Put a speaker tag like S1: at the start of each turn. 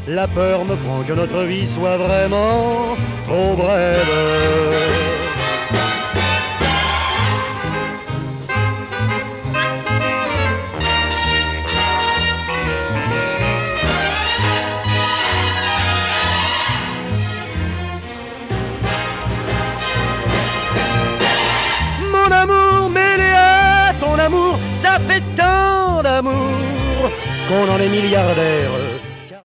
S1: La peur me prend que notre vie soit vraiment trop brève. Mon amour mêlé à ton amour, ça fait tant d'amour qu'on en est milliardaire